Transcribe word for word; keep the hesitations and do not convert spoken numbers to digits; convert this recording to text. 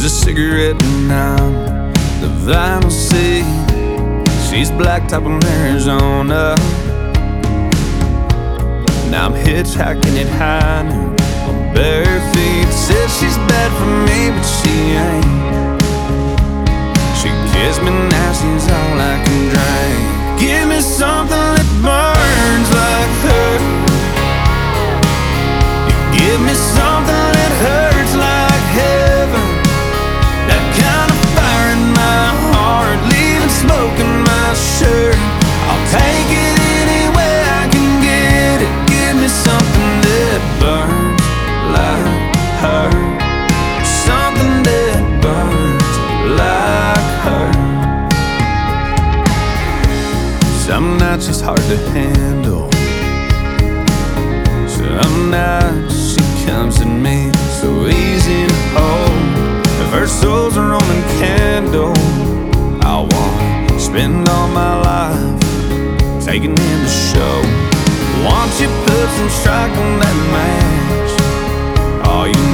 a cigarette and I'm the vinyl seat. She's blacktop in Arizona. Now I'm hitchhiking at high noon on bare feet. Says she's bad for me, but she ain't. She kissed me now, she's all I can drink. Give me something that burns like her. You give me something that hurts like heaven. That kind of fire in my heart, leaving smoke in my shirt. I'll take it any way I can get it. Give me something that burns like her. Something that burns like her. Some nights she's hard to handle. Some nights she comes to me so easy to hold. If her soul's a Roman candle, I wanna spend all my life taking in the show. Once you put some strike on that match, all you